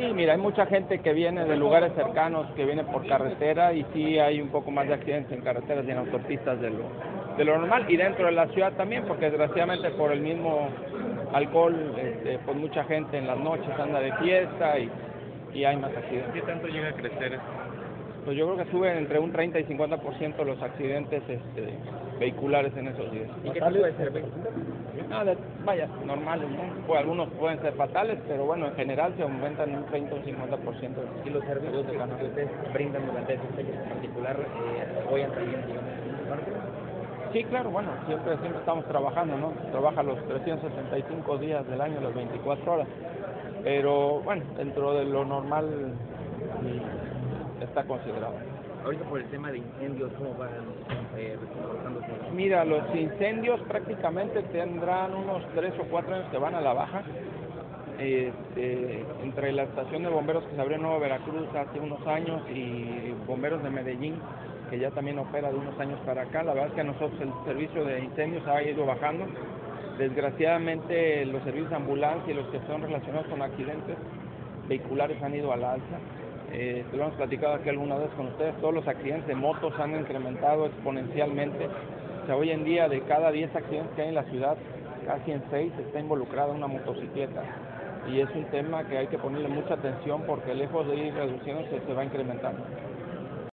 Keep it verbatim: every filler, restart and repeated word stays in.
Sí, mira, hay mucha gente que viene de lugares cercanos, que viene por carretera y sí hay un poco más de accidentes en carreteras y en autopistas de lo, de lo normal y dentro de la ciudad también, porque desgraciadamente por el mismo alcohol, este, pues mucha gente en las noches anda de fiesta y, y hay más accidentes. ¿Qué tanto llega a crecer esto? Pues yo creo que suben entre un treinta y cincuenta por ciento los accidentes este, vehiculares en esos días. ¿Y qué tipo de ser? Ah, de, vaya, normales, ¿no? Pues algunos pueden ser fatales, pero bueno, en general se aumentan un treinta o cincuenta por ciento. ¿Y los servicios de que ustedes brindan durante esas fechas en particular eh, apoyan también, digamos, esta parte? Sí, claro, bueno, siempre, siempre estamos trabajando, ¿no? Trabaja los trescientos sesenta y cinco días del año, las veinticuatro horas. Pero bueno, dentro de lo normal está considerado. Ahorita por el tema de incendios, ¿cómo van eh, comportándose? Mira, los incendios prácticamente tendrán unos tres o cuatro años que van a la baja. Este, entre la estación de bomberos que se abrió en Nuevo Veracruz hace unos años y bomberos de Medellín, que ya también opera de unos años para acá, la verdad es que a nosotros el servicio de incendios ha ido bajando. Desgraciadamente los servicios de ambulancia y los que son relacionados con accidentes vehiculares han ido a la alza. Eh, lo hemos platicado aquí alguna vez con ustedes, todos los accidentes de motos han incrementado exponencialmente. O sea, hoy en día de cada diez accidentes que hay en la ciudad, casi en seis está involucrada una motocicleta. Y es un tema que hay que ponerle mucha atención porque lejos de ir reduciéndose se va incrementando.